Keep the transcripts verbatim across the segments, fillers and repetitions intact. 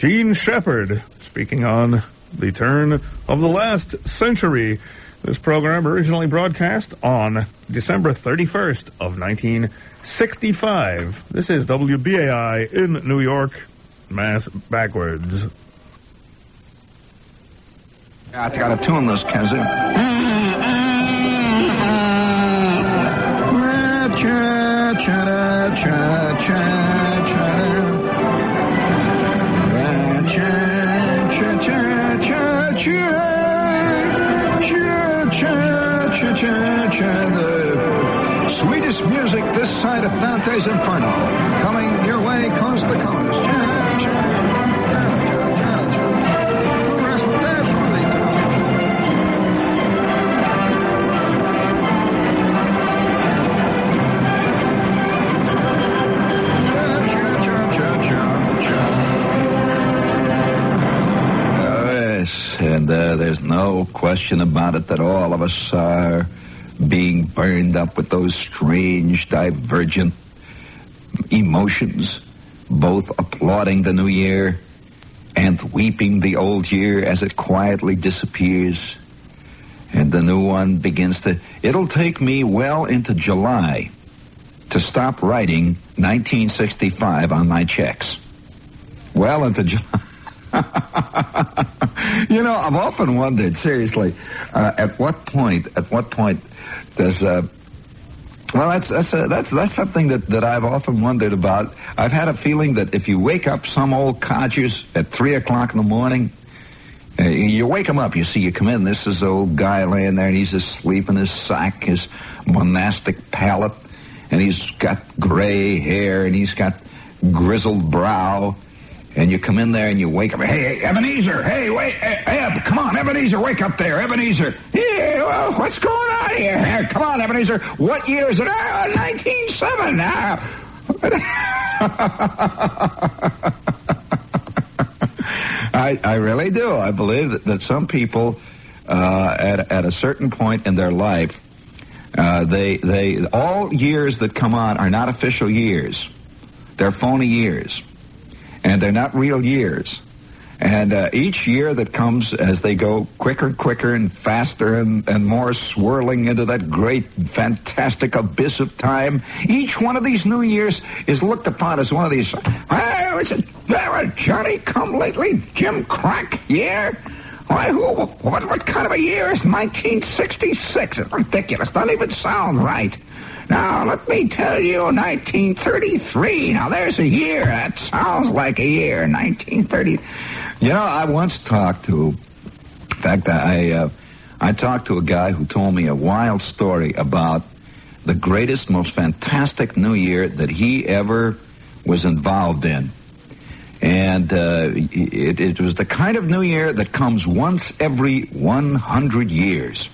Gene Shepard, speaking on the turn of the last century. This program originally broadcast on December thirty-first of nineteen sixty-five. This is W B A I in New York, Mass backwards. I gotta tune this, Kenzie. The sweetest music this side of Dante's Inferno, coming your way coast to coast. And uh, there's no question about it that all of us are being burned up with those strange, divergent emotions, both applauding the new year and weeping the old year as it quietly disappears. And the new one begins to... It'll take me well into July to stop writing nineteen sixty-five on my checks. Well into July. You know, I've often wondered, seriously, uh, at what point, at what point does, uh, well, that's, that's, uh, that's, that's something that, that I've often wondered about. I've had a feeling that if you wake up some old codgers at three o'clock in the morning, uh, you wake him up, you see, you come in, this is the old guy laying there, and he's asleep in his sack, his monastic pallet, and he's got gray hair, and he's got grizzled brow. And you come in there and you wake up. Hey, hey Ebenezer! Hey, wait! Hey, Eb, come on, Ebenezer! Wake up there, Ebenezer! Hey, well, what's going on here? Hey, come on, Ebenezer! What year is it? Ah, oh, nineteen oh seven. Ah. I I really do. I believe that, that some people uh, at at a certain point in their life, uh, they they all years that come on are not official years. They're phony years. And they're not real years. And uh, each year that comes, as they go quicker and quicker and faster and, and more swirling into that great, fantastic abyss of time, each one of these new years is looked upon as one of these, oh, is it uh, Johnny come lately, Jim Crack year? Why, who, what, what kind of a year is nineteen sixty-six? It's ridiculous. Doesn't even sound right. Now, let me tell you, nineteen thirty-three. Now, there's a year. That sounds like a year, nineteen thirty. You know, I once talked to, in fact, I uh, I talked to a guy who told me a wild story about the greatest, most fantastic New Year that he ever was involved in. And uh, it, it was the kind of New Year that comes once every one hundred years.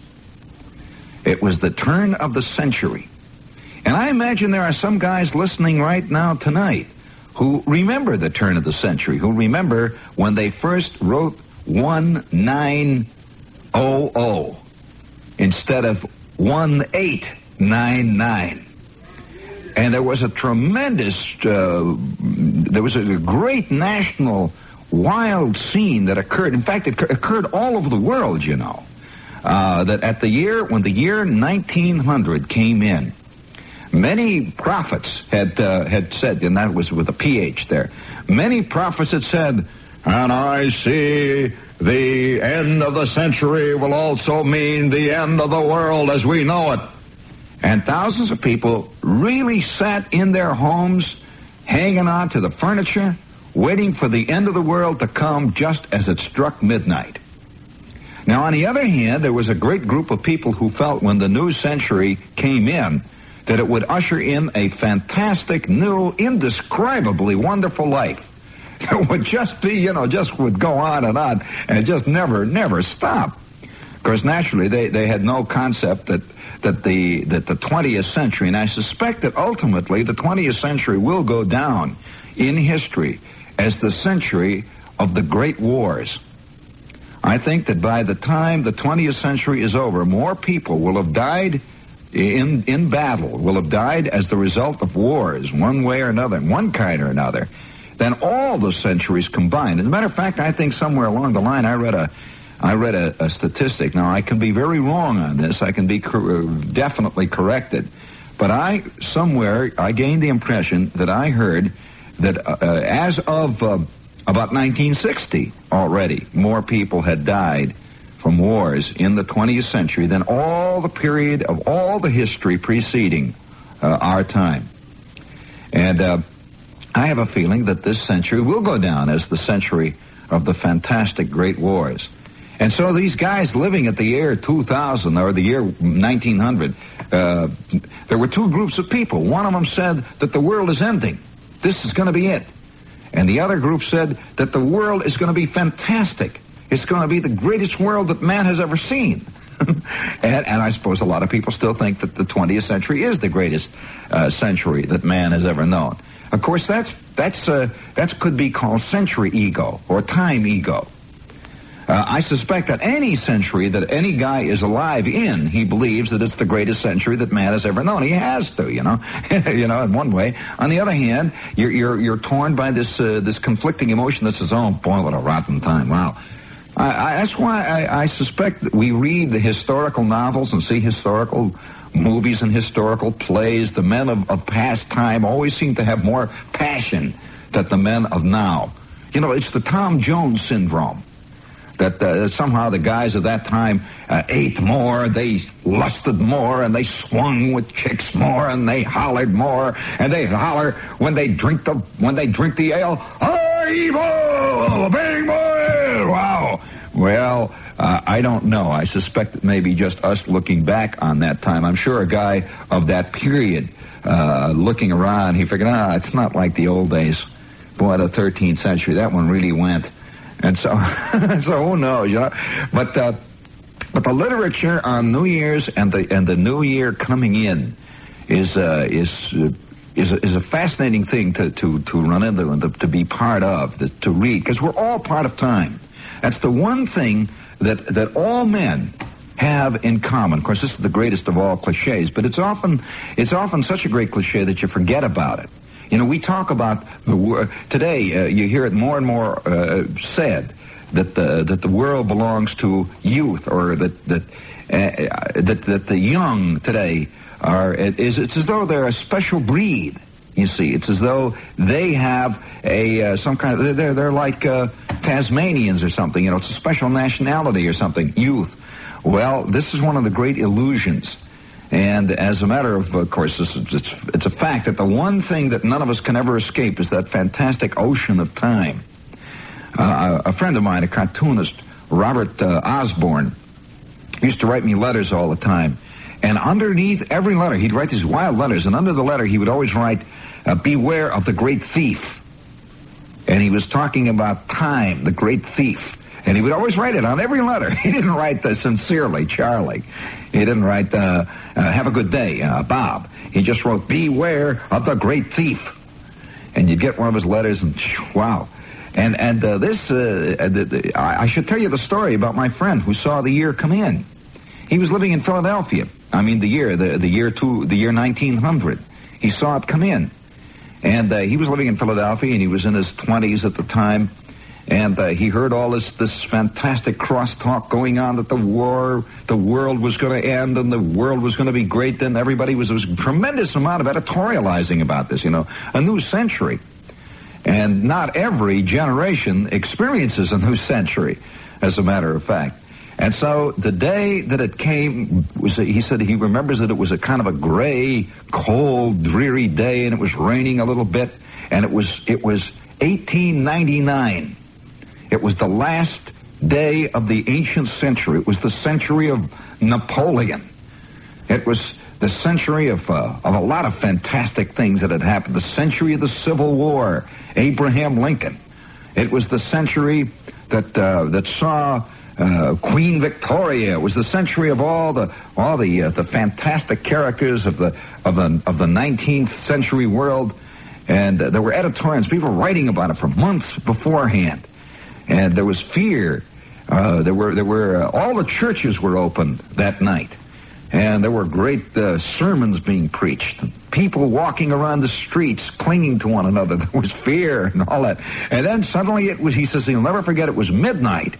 It was the turn of the century. And I imagine there are some guys listening right now tonight who remember the turn of the century, who remember when they first wrote nineteen hundred instead of eighteen ninety-nine. And there was a tremendous, uh, there was a great national wild scene that occurred. In fact, it occurred all over the world, you know, uh, that at the year, when the year nineteen hundred came in, many prophets had uh, had said, and that was with a P H there, many prophets had said, and I see the end of the century will also mean the end of the world as we know it. And thousands of people really sat in their homes, hanging on to the furniture, waiting for the end of the world to come just as it struck midnight. Now, on the other hand, there was a great group of people who felt when the new century came in that it would usher in a fantastic, new, indescribably wonderful life. It would just be, you know, just would go on and on and just never, never stop. Of course, naturally, they, they had no concept that, that the that the twentieth century, and I suspect that ultimately the twentieth century will go down in history as the century of the great wars. I think that by the time the twentieth century is over, more people will have died in in battle, will have died as the result of wars, one way or another, one kind or another, than all the centuries combined. As a matter of fact, I think somewhere along the line I read a I read a, a statistic. Now, I can be very wrong on this. I can be cor- definitely corrected. But I, somewhere, I gained the impression that I heard that uh, as of uh, about nineteen sixty already, more people had died from wars in the twentieth century than all the period of all the history preceding uh, our time. And uh, I have a feeling that this century will go down as the century of the fantastic great wars. And so these guys living at the year two thousand or the year nineteen hundred, uh, there were two groups of people. One of them said that the world is ending. This is going to be it. And the other group said that the world is going to be fantastic. It's going to be the greatest world that man has ever seen. and, and I suppose a lot of people still think that the twentieth century is the greatest uh, century that man has ever known. Of course, that's that's uh, that could be called century ego or time ego. Uh, I suspect that any century that any guy is alive in, he believes that it's the greatest century that man has ever known. He has to, you know, you know, in one way. On the other hand, you're you're, you're torn by this uh, this conflicting emotion that says, "Oh boy, what a rotten time!" Wow. I, I, that's why I, I suspect that we read the historical novels and see historical movies and historical plays. The men of, of past time always seem to have more passion than the men of now. You know, it's the Tom Jones syndrome. That uh, somehow the guys of that time uh, ate more, they lusted more, and they swung with chicks more, and they hollered more, and they holler when they drink the when they drink the ale. Evil, bang boy! Wow. Well, uh, I don't know. I suspect it may be just us looking back on that time. I'm sure a guy of that period uh, looking around, he figured, ah, it's not like the old days. Boy, the thirteenth century, that one really went. And so, so who knows, you know? But, uh, but the literature on New Year's and the and the New Year coming in is uh, is uh, is a, is a fascinating thing to to to run into and to, to be part of, to, to read, because we're all part of time. That's the one thing that that all men have in common. Of course, this is the greatest of all cliches, but it's often it's often such a great cliche that you forget about it. You know, we talk about the wor- today. Uh, you hear it more and more uh, said that the that the world belongs to youth, or that that uh, that that the young today are. It is it's as though they're a special breed. You see, it's as though they have a uh, some kind of they're they're like uh, Tasmanians or something. You know, it's a special nationality or something. Youth. Well, this is one of the great illusions. And as a matter of, of course, this is, it's, it's a fact that the one thing that none of us can ever escape is that fantastic ocean of time. Uh, a friend of mine, a cartoonist, Robert uh, Osborne, used to write me letters all the time. And underneath every letter, he'd write these wild letters, and under the letter he would always write, uh, beware of the great thief. And he was talking about time, the great thief. And he would always write it on every letter. He didn't write the sincerely, Charlie. He didn't write, uh, uh, have a good day, uh, Bob. He just wrote, beware of the great thief. And you'd get one of his letters, and wow. And and uh, this, uh, the, the, I, I should tell you the story about my friend who saw the year come in. He was living in Philadelphia. I mean, the year, the, the year two, the year nineteen hundred. He saw it come in. And uh, he was living in Philadelphia, and he was in his twenties at the time. And uh, he heard all this this fantastic crosstalk going on that the war, the world was going to end and the world was going to be great. Then everybody was, there was a tremendous amount of editorializing about this, you know, a new century. And not every generation experiences a new century, as a matter of fact. And so the day that it came, was a, he said he remembers that it was a kind of a gray, cold, dreary day, and it was raining a little bit, and it was it was eighteen ninety-nine. It was the last day of the ancient century. It was the century of Napoleon. It was the century of uh, of a lot of fantastic things that had happened. The century of the Civil War, Abraham Lincoln. It was the century that uh, that saw uh, Queen Victoria. It was the century of all the all the uh, the fantastic characters of the of the of the nineteenth century world. And uh, there were editorials, people writing about it for months beforehand. And there was fear. Uh, there were, there were, uh, all the churches were open that night. And there were great uh, sermons being preached. People walking around the streets, clinging to one another. There was fear and all that. And then suddenly it was, he says, he'll never forget, it was midnight.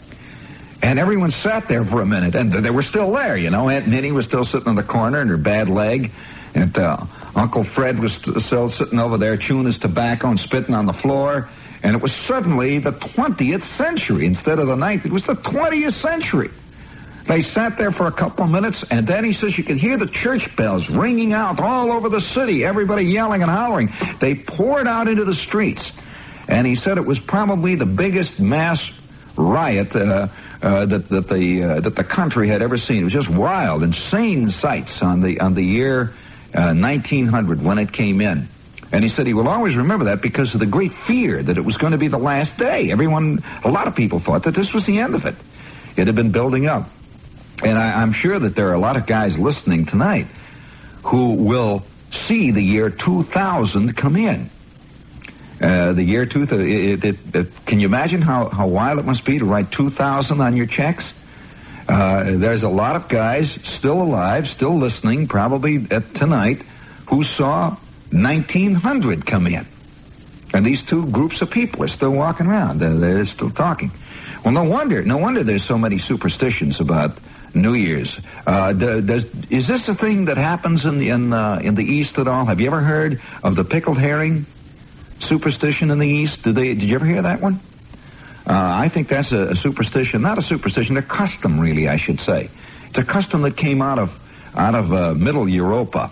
And everyone sat there for a minute. And they were still there, you know. Aunt Minnie was still sitting in the corner in her bad leg. And uh, Uncle Fred was still sitting over there chewing his tobacco and spitting on the floor. And it was suddenly the twentieth century. Instead of the ninth, it was the twentieth century. They sat there for a couple of minutes, and then he says you could hear the church bells ringing out all over the city, everybody yelling and hollering. They poured out into the streets, and he said it was probably the biggest mass riot uh, uh, that, that the uh, that the country had ever seen. It was just wild, insane sights on the on the year uh, nineteen hundred when it came in. And he said he will always remember that because of the great fear that it was going to be the last day. Everyone, a lot of people thought that this was the end of it. It had been building up. And I, I'm sure that there are a lot of guys listening tonight who will see the year two thousand come in. Uh, the year two thousand, it, it, it, can you imagine how, how wild it must be to write two thousand on your checks? Uh, there's a lot of guys still alive, still listening, probably at tonight, who saw nineteen hundred come in. And these two groups of people are still walking around. They're, they're still talking. Well, no wonder, no wonder there's so many superstitions about New Year's. Uh, does, is this a thing that happens in the in, uh, in the East at all? Have you ever heard of the pickled herring superstition in the East? Did they? Did you ever hear that one? Uh, I think that's a, a superstition, not a superstition, a custom, really, I should say. It's a custom that came out of out of uh, Middle Europa,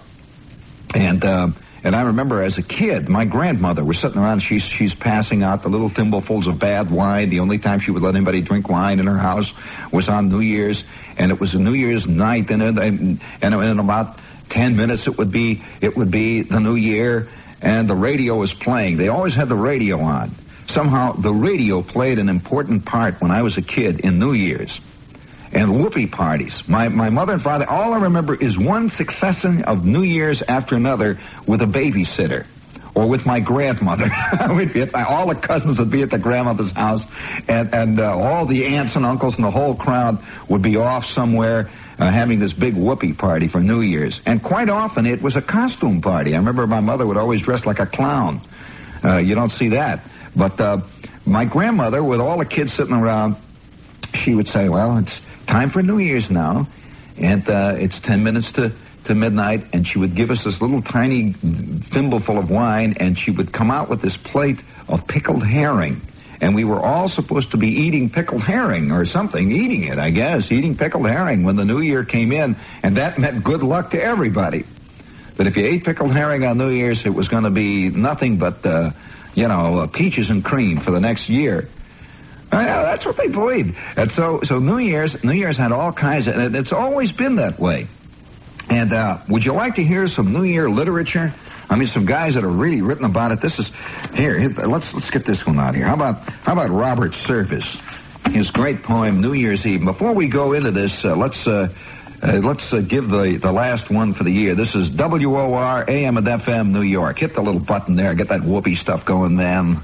and. Uh, And I remember as a kid, my grandmother was sitting around, she's, she's passing out the little thimblefuls of bad wine. The only time she would let anybody drink wine in her house was on New Year's, and it was a New Year's night, and, and, and in about ten minutes it would be, it would be the New Year, and the radio was playing. They always had the radio on. Somehow the radio played an important part when I was a kid in New Year's. And whoopee parties. My my mother and father, all I remember is one succession of New Year's after another with a babysitter. Or with my grandmother. We'd be at, all the cousins would be at the grandmother's house. And, and uh, all the aunts and uncles and the whole crowd would be off somewhere uh, having this big whoopee party for New Year's. And quite often it was a costume party. I remember my mother would always dress like a clown. Uh, you don't see that. But uh, my grandmother, with all the kids sitting around, she would say, well, it's time for New Year's now, and uh, it's ten minutes to, to midnight, and she would give us this little tiny thimbleful of wine, and she would come out with this plate of pickled herring, and we were all supposed to be eating pickled herring or something, eating it, I guess, eating pickled herring when the New Year came in, and that meant good luck to everybody. That if you ate pickled herring on New Year's, it was going to be nothing but, uh, you know, uh, peaches and cream for the next year. Uh, yeah, that's what they believed. And so, so New Year's, New Year's had all kinds of, and it's always been that way. And, uh, would you like to hear some New Year literature? I mean, some guys that have really written about it. This is, here, here let's, let's get this one out here. How about, how about Robert Service? His great poem, New Year's Eve. Before we go into this, uh, let's, uh, uh, let's, uh, give the, the last one for the year. This is W O R A M and F M New York. Hit the little button there. Get that whoopee stuff going, man.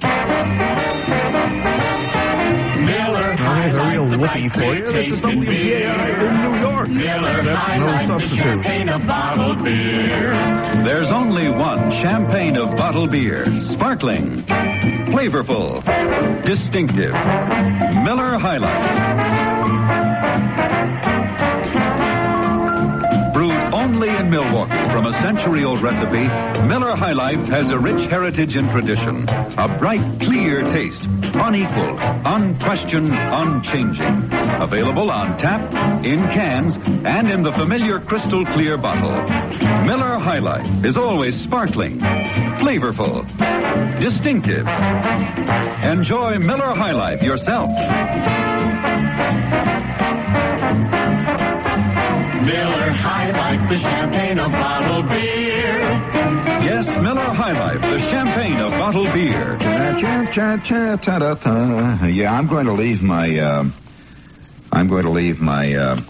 There's a real whoopee for you. This is W P A I in New York. That's no substitute. There's only one champagne of bottled beer. Sparkling, flavorful, distinctive. Miller High Life. Brewed only in Milwaukee from a century-old recipe, Miller High Life has a rich heritage and tradition. A bright, clear taste. Unequaled, unquestioned, unchanging. Available on tap, in cans, and in the familiar crystal clear bottle. Miller High Life is always sparkling, flavorful, distinctive. Enjoy Miller High Life yourself. Miller High Life, the champagne of bottled beer. Yes, Miller High Life, the champagne of bottled beer. Yeah, I'm going to leave my, uh, I'm going to leave my, uh,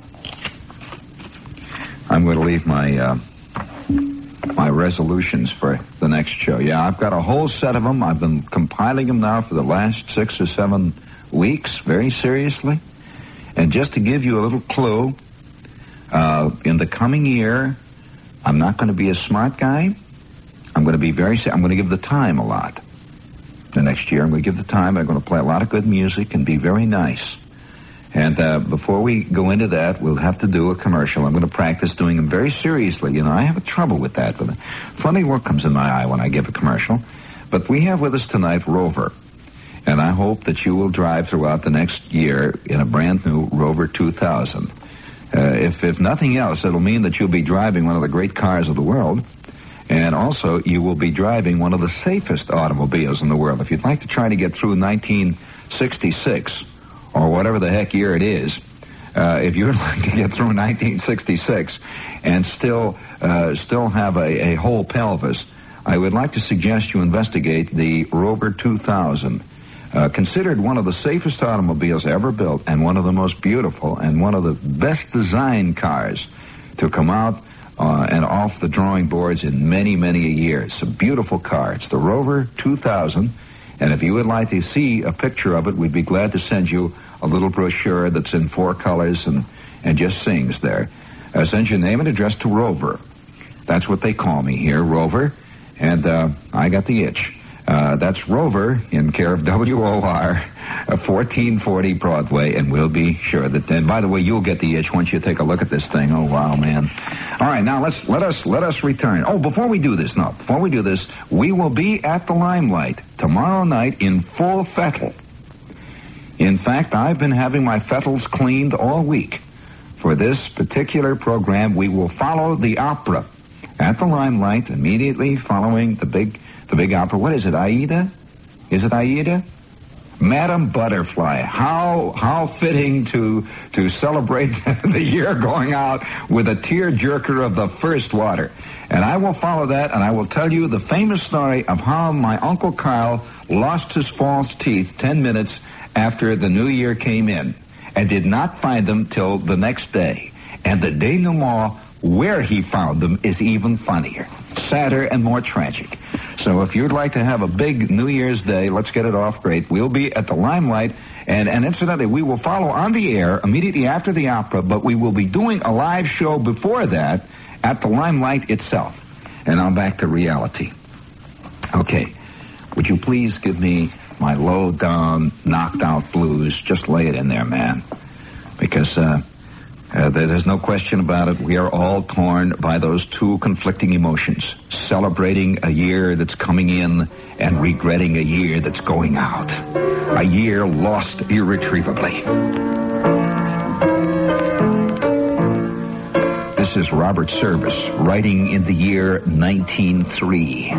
I'm going to leave my, uh, my resolutions for the next show. Yeah, I've got a whole set of them. I've been compiling them now for the last six or seven weeks, very seriously. And just to give you a little clue, Uh, in the coming year, I'm not going to be a smart guy. I'm going to be very, I'm going to give the time a lot. The next year, I'm going to give the time. I'm going to play a lot of good music and be very nice. And uh, before we go into that, we'll have to do a commercial. I'm going to practice doing them very seriously. You know, I have a trouble with that. But a funny look comes in my eye when I give a commercial. But we have with us tonight Rover. And I hope that you will drive throughout the next year in a brand new Rover two thousand. Uh, if, if nothing else, it'll mean that you'll be driving one of the great cars of the world. And also, you will be driving one of the safest automobiles in the world. If you'd like to try to get through nineteen sixty-six, or whatever the heck year it is, uh, if you'd like to get through nineteen sixty-six and still uh, still have a, a whole pelvis, I would like to suggest you investigate the Rover two thousand. Uh, considered one of the safest automobiles ever built and one of the most beautiful and one of the best designed cars to come out uh, and off the drawing boards in many, many a year. It's a beautiful car. It's the Rover two thousand, and if you would like to see a picture of it, we'd be glad to send you a little brochure that's in four colors and, and just sings there. Uh, send your name and address to Rover. That's what they call me here, Rover, and uh, I got the itch. Uh, that's Rover in care of W O R, uh, fourteen forty Broadway, and we'll be sure that. And by the way, you'll get the itch once you take a look at this thing. Oh wow, man! All right, now let's let us let us return. Oh, before we do this, no, before we do this, we will be at the Limelight tomorrow night in full fettle. In fact, I've been having my fettles cleaned all week. For this particular program, we will follow the opera at the Limelight immediately following the big. The big opera. What is it, Aida? Is it Aida? Madam Butterfly. How how fitting to to celebrate the year going out with a tearjerker of the first water. And I will follow that, and I will tell you the famous story of how my Uncle Carl lost his false teeth ten minutes after the new year came in and did not find them till the next day. And the denouement where he found them is even funnier, sadder, and more tragic. So if you'd like to have a big New Year's Day, let's get it off great. We'll be at the Limelight, and, and incidentally, we will follow on the air immediately after the opera, but we will be doing a live show before that at the Limelight itself. And now back to reality. Okay, would you please give me my low-down, knocked-out blues? Just lay it in there, man. Because, uh... Uh, there's no question about it. We are all torn by those two conflicting emotions. Celebrating a year that's coming in and regretting a year that's going out. A year lost irretrievably. This is Robert Service writing in the year nineteen oh three.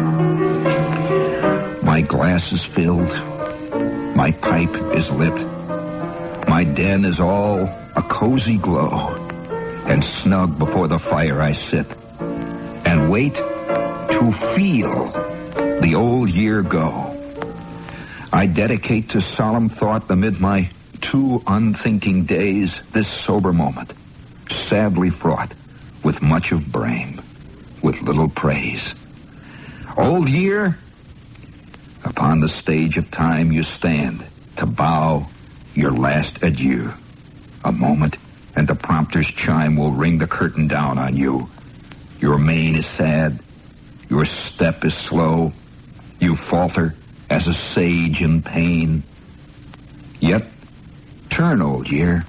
My glass is filled. My pipe is lit. My den is all a cozy glow, and snug before the fire I sit, and wait to feel the old year go. I dedicate to solemn thought amid my two unthinking days this sober moment, sadly fraught with much of blame, with little praise. Old year, upon the stage of time you stand to bow your last adieu. A moment, and the prompter's chime will ring the curtain down on you. Your mien is sad. Your step is slow. You falter as a sage in pain. Yet, turn, old year.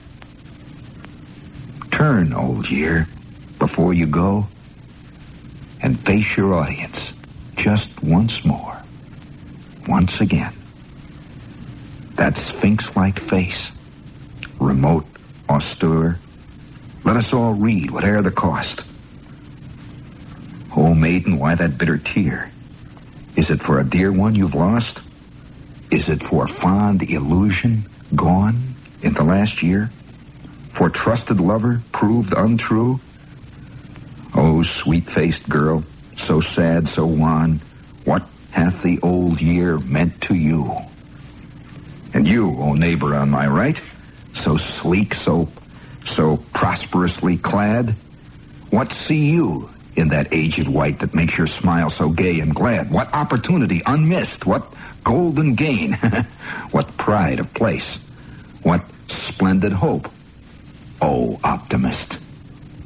Turn, old year, before you go, and face your audience just once more. Once again. That sphinx-like face, remote, austere. Let us all read, whate'er the cost. Oh, maiden, why that bitter tear? Is it for a dear one you've lost? Is it for fond illusion gone in the last year? For trusted lover proved untrue? Oh, sweet-faced girl, so sad, so wan, what hath the old year meant to you? And you, oh neighbor on my right, so sleek, so, so prosperously clad, what see you in that aged white that makes your smile so gay and glad? What opportunity unmissed? What golden gain? What pride of place? What splendid hope? Oh, optimist,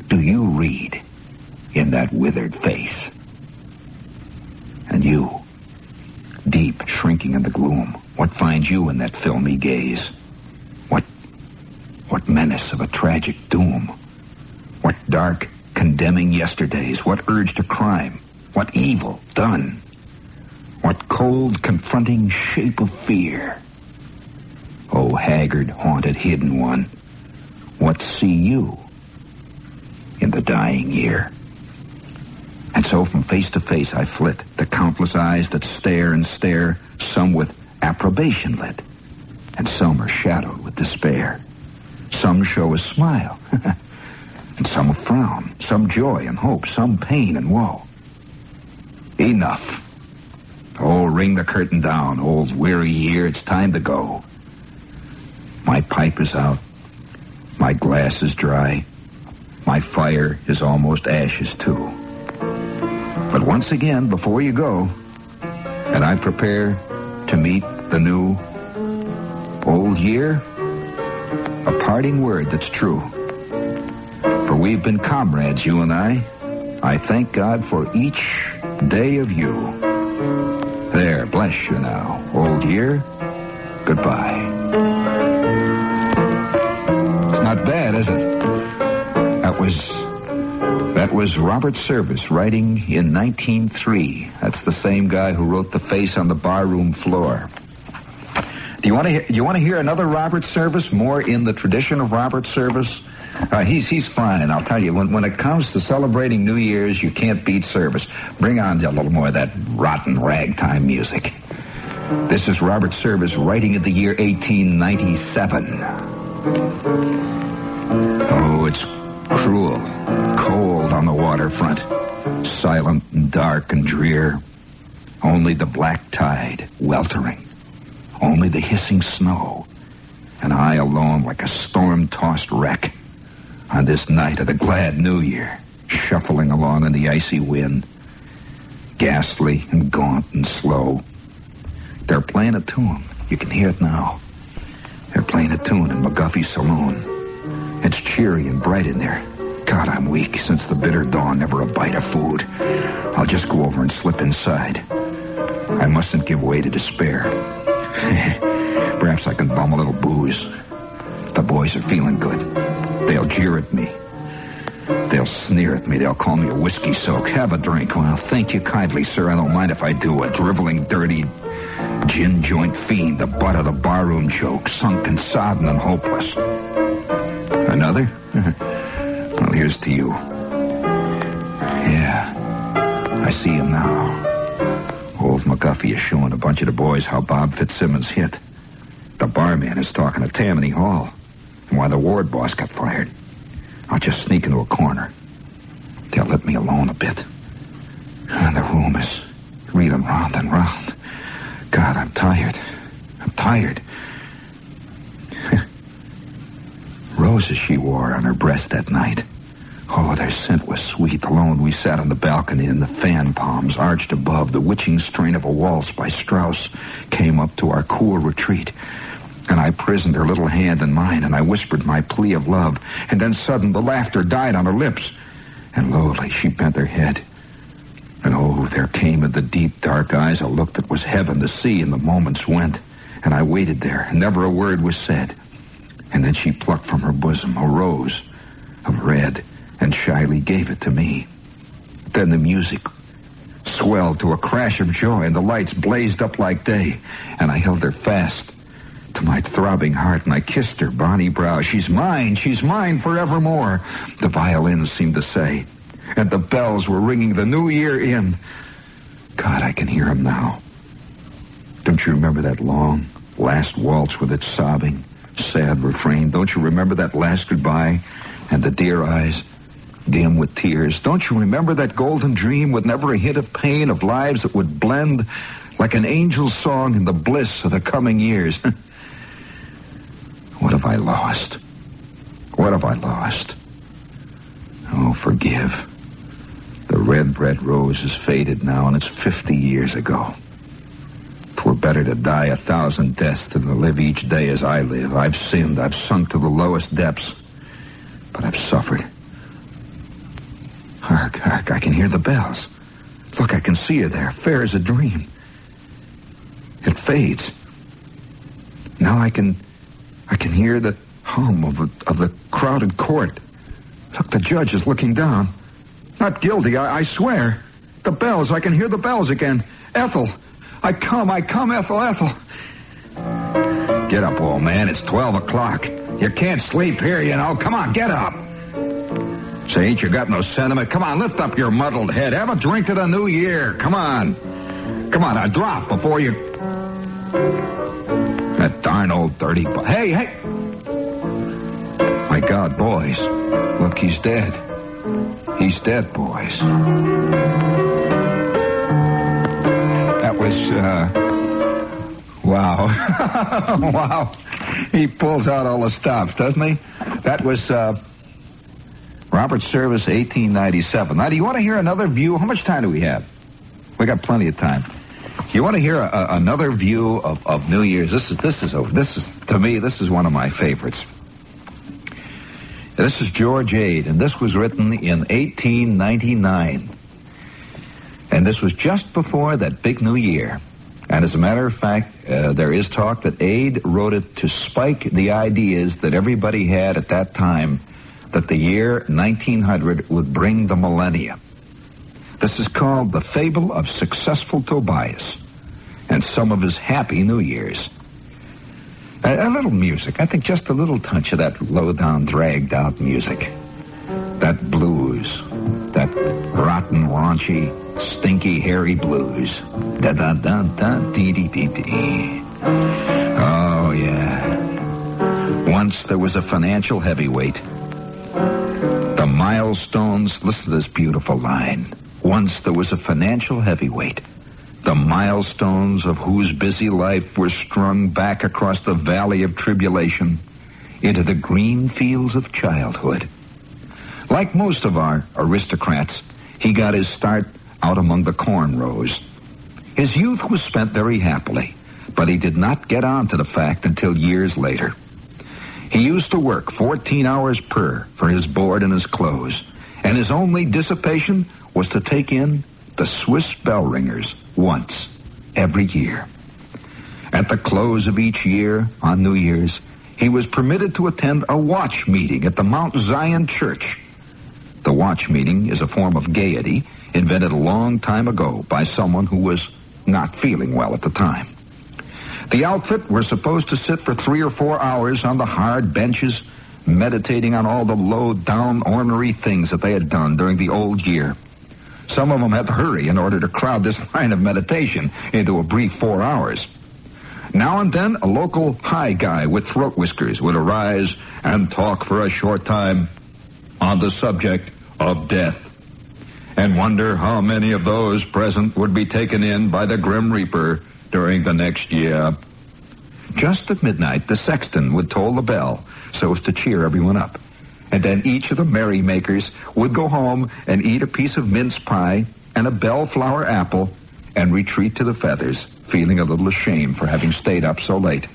do you read in that withered face? And you, deep, shrinking in the gloom, what finds you in that filmy gaze? What, what menace of a tragic doom? What dark, condemning yesterdays? What urge to crime? What evil done? What cold, confronting shape of fear? Oh, haggard, haunted, hidden one, what see you in the dying year? And so from face to face I flit, the countless eyes that stare and stare, some with approbation lit, and some are shadowed with despair. Some show a smile, and some a frown, some joy and hope, some pain and woe. Enough. Oh, ring the curtain down, old weary year, it's time to go. My pipe is out, my glass is dry, my fire is almost ashes too. But once again, before you go, and I prepare to meet the new old year, a parting word that's true. For we've been comrades, you and I. I thank God for each day of you. There, bless you now, old year. Goodbye. It's not bad, is it? That was... That was Robert Service writing in nineteen oh three. That's the same guy who wrote The Face on the Barroom Floor. Do you want to hear, you want to hear another Robert Service, more in the tradition of Robert Service? Uh, he's he's fine, I'll tell you. When when it comes to celebrating New Year's, you can't beat Service. Bring on a little more of that rotten ragtime music. This is Robert Service writing in the year eighteen ninety-seven. Oh, it's cruel, cold on the waterfront, silent and dark and drear. Only the black tide weltering, only the hissing snow, and I alone like a storm-tossed wreck on this night of the glad New Year, shuffling along in the icy wind, ghastly and gaunt and slow. They're playing a tune. You can hear it now. They're playing a tune in McGuffey's saloon. It's cheery and bright in there. God, I'm weak. Since the bitter dawn, never a bite of food. I'll just go over and slip inside. I mustn't give way to despair. Perhaps I can bum a little booze. The boys are feeling good. They'll jeer at me. They'll sneer at me. They'll call me a whiskey soak. Have a drink. Well, thank you kindly, sir. I don't mind if I do. A driveling, dirty gin joint fiend, the butt of the barroom joke, sunk and sodden and hopeless. Another? Well, here's to you. Yeah, I see him now. Old McGuffey is showing a bunch of the boys how Bob Fitzsimmons hit. The barman is talking to Tammany Hall and why the ward boss got fired. I'll just sneak into a corner. They'll let me alone a bit. And the room is reeling round and round. God, I'm tired. I'm tired. Roses she wore on her breast that night. Oh, their scent was sweet. Alone we sat on the balcony and the fan palms arched above. The witching strain of a waltz by Strauss came up to our cool retreat. And I prisoned her little hand in mine, and I whispered my plea of love. And then sudden the laughter died on her lips. And lowly she bent her head. And oh, there came in the deep, dark eyes a look that was heaven to see, and the moments went. And I waited there, and never a word was said. And then she plucked from her bosom a rose of red and shyly gave it to me. Then the music swelled to a crash of joy, and the lights blazed up like day. And I held her fast to my throbbing heart, and I kissed her bonny brow. She's mine, she's mine forevermore, the violins seemed to say. And the bells were ringing the new year in. God, I can hear them now. Don't you remember that long last waltz with its sobbing, sad refrain? Don't you remember that last goodbye and the dear eyes dim with tears? Don't you remember that golden dream with never a hint of pain, of lives that would blend like an angel's song in the bliss of the coming years? What have I lost? What have I lost? Oh, forgive. The red, red rose is faded now, and it's fifty years ago. 'Twere better to die a thousand deaths than to live each day as I live. I've sinned. I've sunk to the lowest depths. But I've suffered. Hark, hark, I can hear the bells. Look, I can see her there, fair as a dream. It fades. Now I can, I can hear the hum of, a, of the crowded court. Look, the judge is looking down. Not guilty, I, I swear. The bells, I can hear the bells again. Ethel, I come, I come, Ethel, Ethel. Get up, old man, it's twelve o'clock. You can't sleep here, you know. Come on, get up. Say, ain't you got no sentiment? Come on, lift up your muddled head. Have a drink of the new year. Come on. Come on, now drop before you... That darn old dirty... Bu- hey, hey! My God, boys. Look, he's dead. He's dead, boys. That was, uh... Wow. Wow. He pulls out all the stops, doesn't he? That was, uh... Robert Service, eighteen ninety-seven. Now, do you want to hear another view? How much time do we have? We got plenty of time. You want to hear a, a, another view of, of New Year's? This is this is a, this is to me this is one of my favorites. This is George Ade, and this was written in eighteen ninety-nine, and this was just before that big New Year. And as a matter of fact, uh, there is talk that Ade wrote it to spike the ideas that everybody had at that time, that the year nineteen hundred would bring the millennia. This is called The Fable of Successful Tobias and some of his happy New Years. A, a little music. I think just a little touch of that low-down, dragged-out music. That blues. That rotten, raunchy, stinky, hairy blues. Da-da-da-da-dee-dee-dee-dee. Oh, yeah. Once there was a financial heavyweight. The milestones, listen to this beautiful line. Once there was a financial heavyweight, the milestones of whose busy life were strung back across the valley of tribulation into the green fields of childhood. Like most of our aristocrats, he got his start out among the corn rows. His youth was spent very happily, but he did not get on to the fact until years later. He used to work fourteen hours per for his board and his clothes, and his only dissipation was to take in the Swiss bell ringers once every year. At the close of each year, on New Year's, he was permitted to attend a watch meeting at the Mount Zion Church. The watch meeting is a form of gaiety invented a long time ago by someone who was not feeling well at the time. The outfit were supposed to sit for three or four hours on the hard benches, meditating on all the low-down, ornery things that they had done during the old year. Some of them had to hurry in order to crowd this line of meditation into a brief four hours. Now and then, a local high guy with throat whiskers would arise and talk for a short time on the subject of death, and wonder how many of those present would be taken in by the Grim Reaper during the next year. Just at midnight, the sexton would toll the bell so as to cheer everyone up. And then each of the merrymakers would go home and eat a piece of mince pie and a bellflower apple and retreat to the feathers, feeling a little ashamed for having stayed up so late.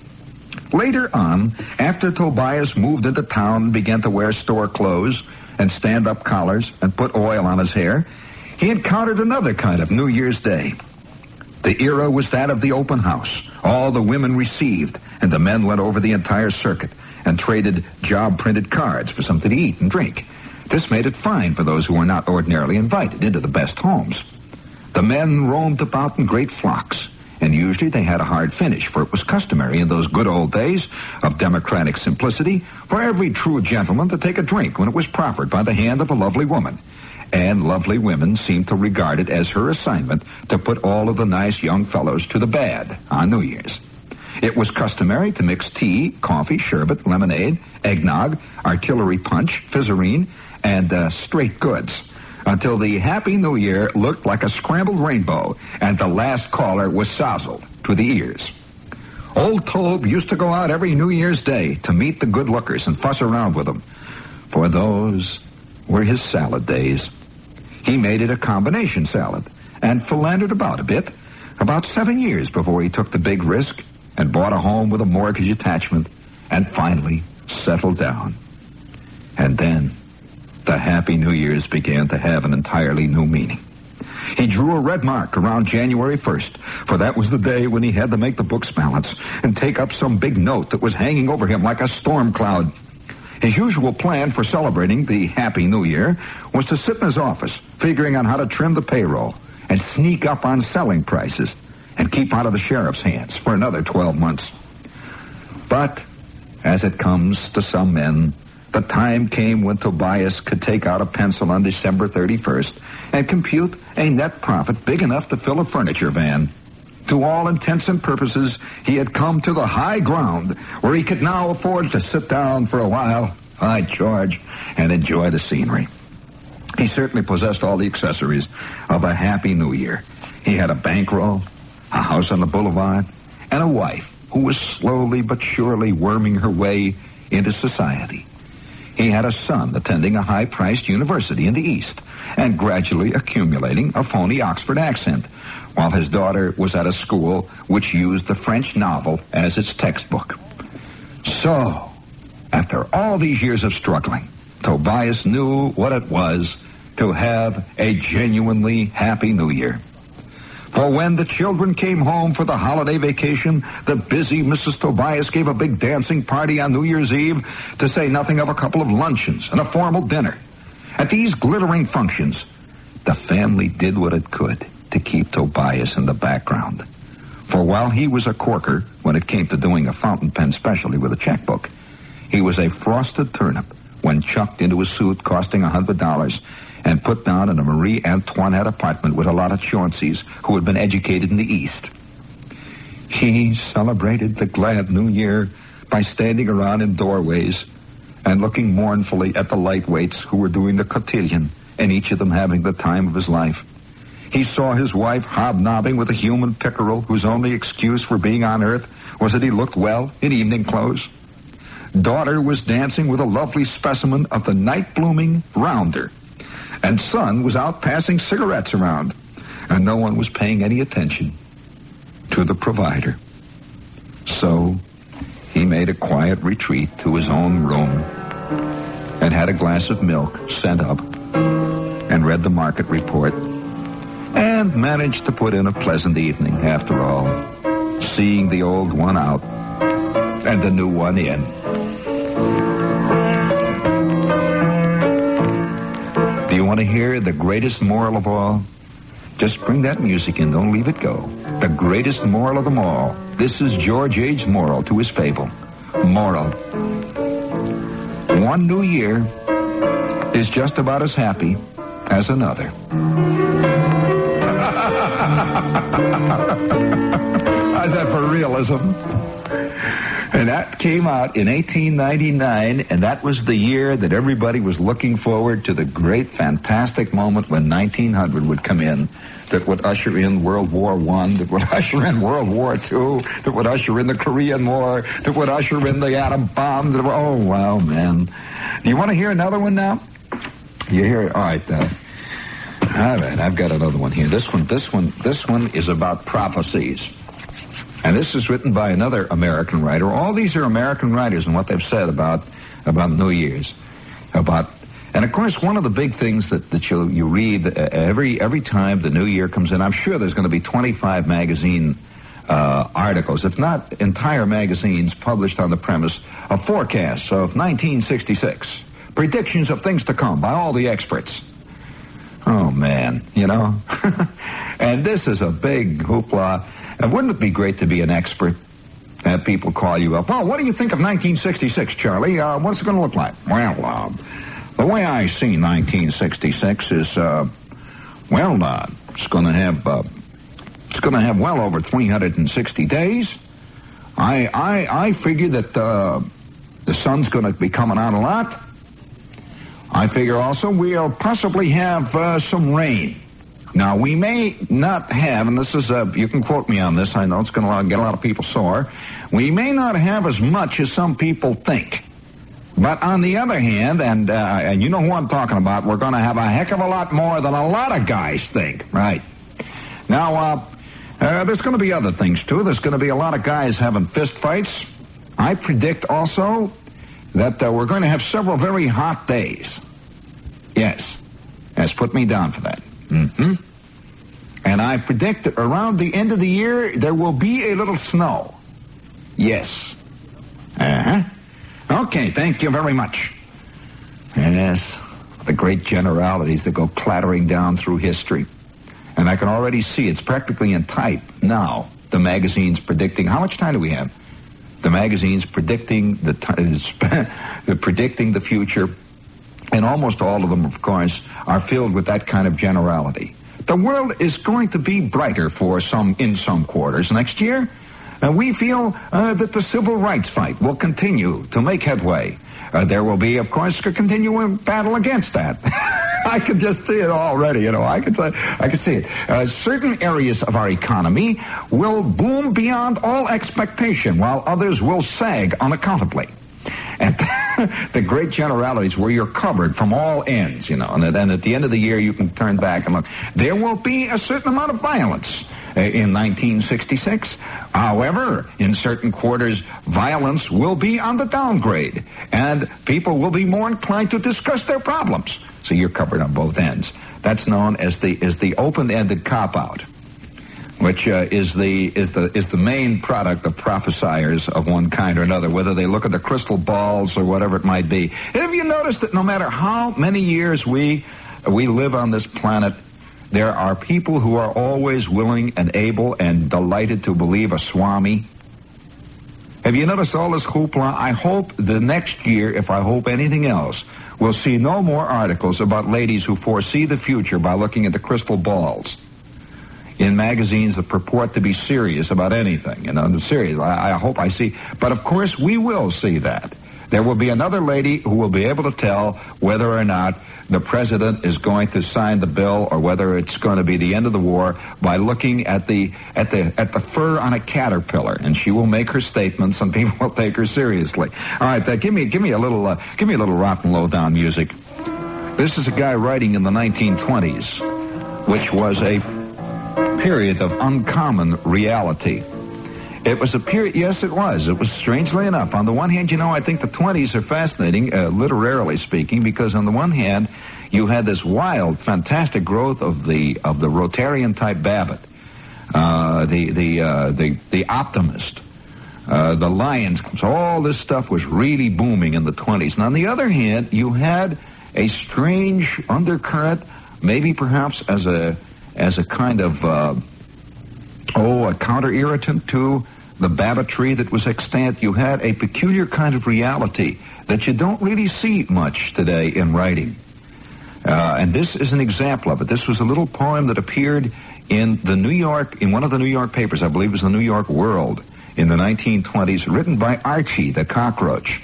Later on, after Tobias moved into town and began to wear store clothes and stand-up collars and put oil on his hair, he encountered another kind of New Year's Day. The era was that of the open house. All the women received, and the men went over the entire circuit and traded job-printed cards for something to eat and drink. This made it fine for those who were not ordinarily invited into the best homes. The men roamed about in great flocks, and usually they had a hard finish, for it was customary in those good old days of democratic simplicity for every true gentleman to take a drink when it was proffered by the hand of a lovely woman. And lovely women seemed to regard it as her assignment to put all of the nice young fellows to the bad on New Year's. It was customary to mix tea, coffee, sherbet, lemonade, eggnog, artillery punch, fizzerine, and uh, straight goods, until the Happy New Year looked like a scrambled rainbow, and the last caller was sozzled to the ears. Old Tobe used to go out every New Year's Day to meet the good lookers and fuss around with them, for those were his salad days. He made it a combination salad and philandered about a bit, about seven years before he took the big risk and bought a home with a mortgage attachment and finally settled down. And then the Happy New Year's began to have an entirely new meaning. He drew a red mark around January first, for that was the day when he had to make the books balance and take up some big note that was hanging over him like a storm cloud. His usual plan for celebrating the Happy New Year was to sit in his office, figuring on how to trim the payroll and sneak up on selling prices and keep out of the sheriff's hands for another twelve months. But, as it comes to some men, the time came when Tobias could take out a pencil on December thirty-first and compute a net profit big enough to fill a furniture van. To all intents and purposes, he had come to the high ground where he could now afford to sit down for a while, by George, and enjoy the scenery. He certainly possessed all the accessories of a Happy New Year. He had a bankroll, a house on the boulevard, and a wife who was slowly but surely worming her way into society. He had a son attending a high-priced university in the East and gradually accumulating a phony Oxford accent, while his daughter was at a school which used the French novel as its textbook. So, after all these years of struggling, Tobias knew what it was to have a genuinely Happy New Year. For when the children came home for the holiday vacation, the busy Missus Tobias gave a big dancing party on New Year's Eve, to say nothing of a couple of luncheons and a formal dinner. At these glittering functions, the family did what it could to keep Tobias in the background. For while he was a corker when it came to doing a fountain pen specialty with a checkbook, he was a frosted turnip when chucked into a suit costing a hundred dollars and put down in a Marie Antoinette apartment with a lot of Chaunceys who had been educated in the East. He celebrated the glad New Year by standing around in doorways and looking mournfully at the lightweights who were doing the cotillion, and each of them having the time of his life. He saw his wife hobnobbing with a human pickerel whose only excuse for being on earth was that he looked well in evening clothes. Daughter was dancing with a lovely specimen of the night-blooming rounder, and son was out passing cigarettes around, and no one was paying any attention to the provider. So he made a quiet retreat to his own room and had a glass of milk sent up and read the market report and managed to put in a pleasant evening after all, seeing the old one out and the new one in. Do you want to hear the greatest moral of all? Just bring that music in. Don't leave it go. The greatest moral of them all. This is George Ade's moral to his fable. Moral. One new year is just about as happy as another. How's that for realism? And that came out in eighteen ninety-nine, and that was the year that everybody was looking forward to the great, fantastic moment when nineteen hundred would come in, that would usher in World War One, that would usher in World War Two, that would usher in the Korean War, that would usher in the atom bomb. That, oh, wow, man. Do you want to hear another one now? You hear it? All right, uh, all right, I've got another one here. This one, this one, this one is about prophecies. And this is written by another American writer. All these are American writers and what they've said about about New Year's. About, and of course, one of the big things that, that you, you read uh, every every time the New Year comes in, I'm sure there's going to be twenty-five magazine uh, articles, if not entire magazines, published on the premise of forecasts of nineteen sixty-six. Predictions of things to come by all the experts. Oh, man, you know. And this is a big hoopla. And wouldn't it be great to be an expert? Have people call you up. Well, what do you think of nineteen sixty-six, Charlie? Uh, what's it going to look like? Well, uh, the way I see nineteen sixty-six is, uh, well, uh, it's going to have, uh, it's going to have well over three hundred sixty days. I, I, I figure that, uh, the sun's going to be coming out a lot. I figure also we'll possibly have, uh, some rain. Now, we may not have, and this is, uh, you can quote me on this, I know it's going to get a lot of people sore, we may not have as much as some people think. But on the other hand, and uh, and you know who I'm talking about, we're going to have a heck of a lot more than a lot of guys think. Right. Now, uh, uh, there's going to be other things, too. There's going to be a lot of guys having fist fights. I predict also that uh, we're going to have several very hot days. Yes. Yes, put me down for that. Mm-hmm. And I predict that around the end of the year, there will be a little snow. Yes. Uh-huh. Okay, thank you very much. Yes, the great generalities that go clattering down through history. And I can already see it's practically in type now. The magazine's predicting. How much time do we have? The magazine's predicting the, t- predicting the future. And almost all of them, of course, are filled with that kind of generality. The world is going to be brighter for some in some quarters next year. Uh, we feel uh, that the civil rights fight will continue to make headway. Uh, there will be, of course, a continuing battle against that. I can just see it already, you know. I can say, I can see it. Uh, certain areas of our economy will boom beyond all expectation, while others will sag unaccountably. And the great generalities where you're covered from all ends, you know, and then at the end of the year you can turn back and look. There will be a certain amount of violence uh, in nineteen sixty-six. However, in certain quarters, violence will be on the downgrade, and people will be more inclined to discuss their problems. So you're covered on both ends. That's known as the as the open-ended cop-out, which uh, is the is the is the main product of prophesiers of one kind or another, whether they look at the crystal balls or whatever it might be. Have you noticed that no matter how many years we we live on this planet, there are people who are always willing and able and delighted to believe a Swami? Have you noticed all this hoopla? I hope the next year, if I hope anything else, we'll see no more articles about ladies who foresee the future by looking at the crystal balls in magazines that purport to be serious about anything. You know, serious. I, I hope I see. But of course, we will see that. There will be another lady who will be able to tell whether or not the president is going to sign the bill or whether it's going to be the end of the war by looking at the at the at the fur on a caterpillar, and she will make her statements, and people will take her seriously. All right, uh, give me give me a little uh, give me a little rock and low down music. This is a guy writing in the nineteen twenties, which was a period of uncommon reality. It was a period, yes, it was. It was, strangely enough. On the one hand, you know, I think the twenties are fascinating, uh, literarily speaking, because on the one hand, you had this wild, fantastic growth of the of the Rotarian-type Babbitt, uh, the the uh, the the optimist, uh, the Lions. So all this stuff was really booming in the twenties. And on the other hand, you had a strange undercurrent, maybe perhaps as a as a kind of uh, oh, a counter-irritant to the Babbittry that was extant. You had a peculiar kind of reality that you don't really see much today in writing. Uh, and this is an example of it. This was a little poem that appeared in the New York, in one of the New York papers, I believe it was the New York World, in the nineteen twenties, written by Archie the cockroach,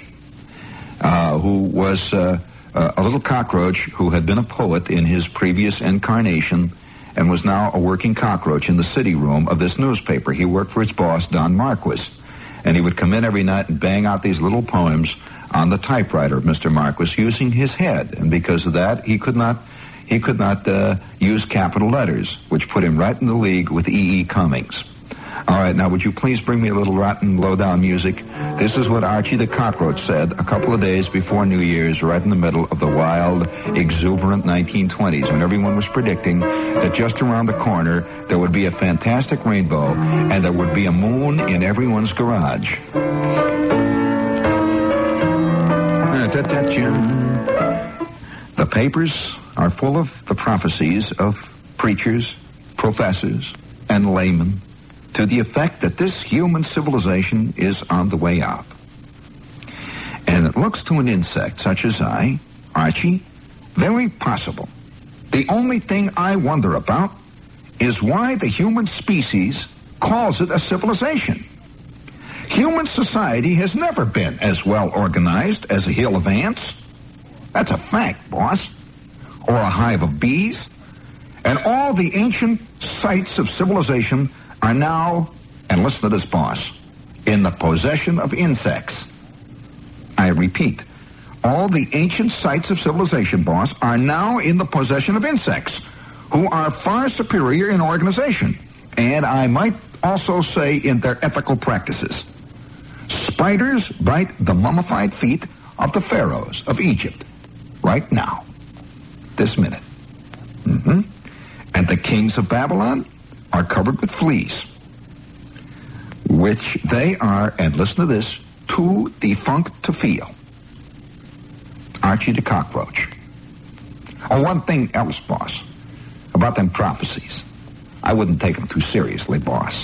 uh, who was uh, uh, a little cockroach who had been a poet in his previous incarnation and was now a working cockroach in the city room of this newspaper. He worked for his boss, Don Marquis, and he would come in every night and bang out these little poems on the typewriter of Mister Marquis using his head, and because of that, he could not he could not uh, use capital letters, which put him right in the league with E E. Cummings. All right, now would you please bring me a little rotten, low-down music? This is what Archie the cockroach said a couple of days before New Year's, right in the middle of the wild, exuberant nineteen twenties, when everyone was predicting that just around the corner there would be a fantastic rainbow and there would be a moon in everyone's garage. The papers are full of the prophecies of preachers, professors, and laymen, to the effect that this human civilization is on the way up. And it looks to an insect such as I, Archie, very possible. The only thing I wonder about is why the human species calls it a civilization. Human society has never been as well organized as a hill of ants. That's a fact, boss. Or a hive of bees. And all the ancient sites of civilization are now, and listen to this, boss, in the possession of insects. I repeat, all the ancient sites of civilization, boss, are now in the possession of insects, who are far superior in organization, and I might also say in their ethical practices. Spiders bite the mummified feet of the pharaohs of Egypt right now. this minute. Mm-hmm. And the kings of Babylon are covered with fleas, which they are, and listen to this, too defunct to feel. Archie the cockroach. Oh, one thing else, boss, about them prophecies. I wouldn't take them too seriously, boss.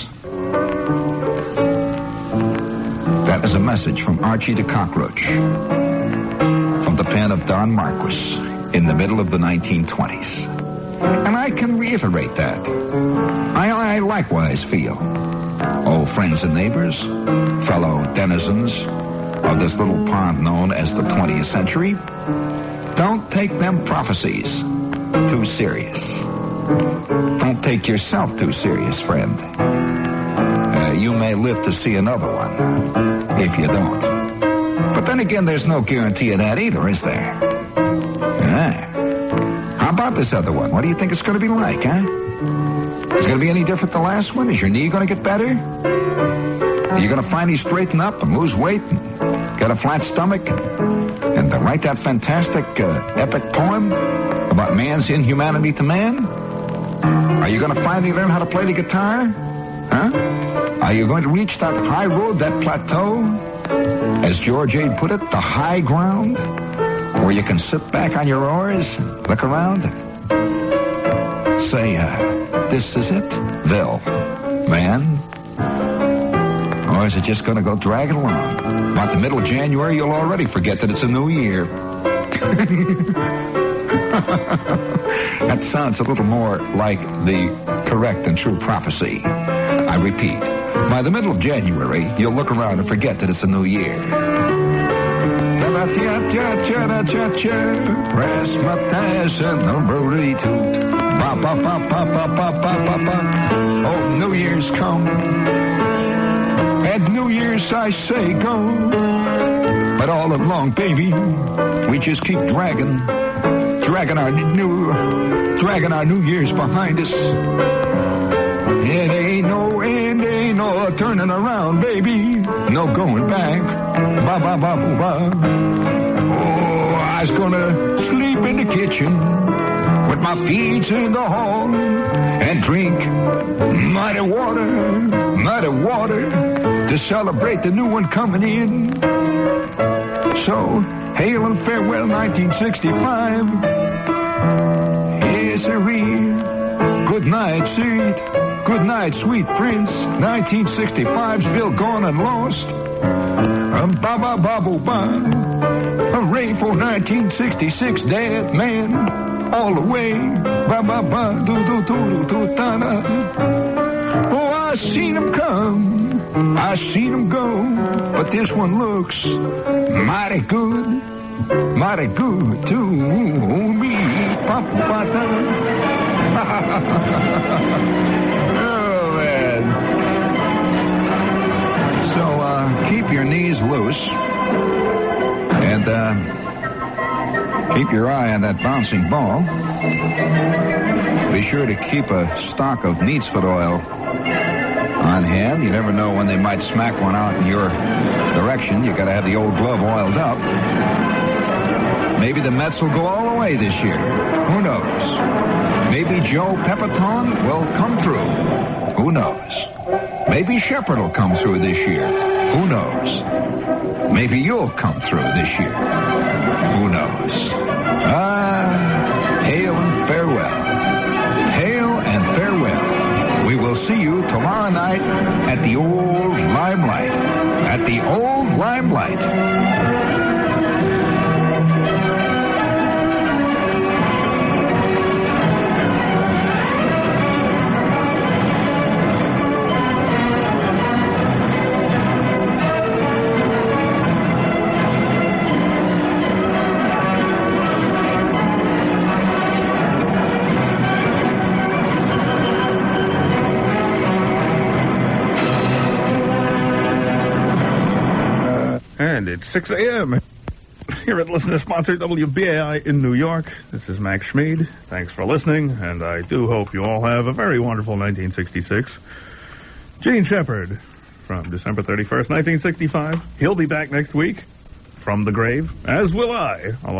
That is a message from Archie the cockroach, from the pen of Don Marquis in the middle of the nineteen twenties. And I can reiterate that. I, I likewise feel, oh, friends and neighbors, fellow denizens of this little pond known as the twentieth century, don't take them prophecies too serious. Don't take yourself too serious, friend. Uh, you may live to see another one, if you don't. But then again, there's no guarantee of that either, is there? Ah. How about this other one? What do you think it's going to be like, huh? Is it going to be any different than the last one? Is your knee going to get better? Are you going to finally straighten up and lose weight and get a flat stomach and uh, write that fantastic uh, epic poem about man's inhumanity to man? Are you going to finally learn how to play the guitar? Huh? Are you going to reach that high road, that plateau? As George Ade put it, the high ground, where you can sit back on your oars, look around, say, uh, this is it, Bill, man? Or is it just going to go dragging along? About the middle of January, you'll already forget that it's a new year. That sounds a little more like the correct and true prophecy. I repeat, by the middle of January, you'll look around and forget that it's a new year. Press my thighs and the roadie toot. Ba ba ba ba ba ba ba ba. Oh, New Year's come. At New Year's I say go. But all along, baby, we just keep dragging, dragging our new, dragging our New Year's behind us. It ain't no end, ain't no turning around, baby. No going back. Ba ba ba ba ba. Oh, I was gonna sleep in the kitchen with my feet in the hall and drink mighty water, mighty water to celebrate the new one coming in. So, hail and farewell, nineteen sixty-five. Yes, sirree. Good night, sweet. Good night, sweet prince. nineteen sixty-five's Bill gone and lost. Um, ba ba ba bo ba. Hooray for nineteen sixty-six, dead man. All the way. Ba ba ba do do do do do da da. Oh, I seen him come. I seen him go, but this one looks mighty good, mighty good to me. Oh, man. So, uh, keep your knees loose and uh, keep your eye on that bouncing ball. Be sure to keep a stock of Neatsfoot oil on hand. You never know when they might smack one out in your direction. You got to have the old glove oiled up. Maybe the Mets will go all the way this year. Who knows? Maybe Joe Pepitone will come through. Who knows? Maybe Shepard will come through this year. Who knows? Maybe you'll come through this year. Who knows? Ah, hail and farewell. Hail and farewell. We will see you tomorrow night at the old Limelight. At the old Limelight. And it's six a.m. here at listener-sponsored W B A I in New York. This is Max Schmid. Thanks for listening, and I do hope you all have a very wonderful nineteen sixty-six. Gene Shepard from December thirty-first, nineteen sixty-five. He'll be back next week from the grave, as will I.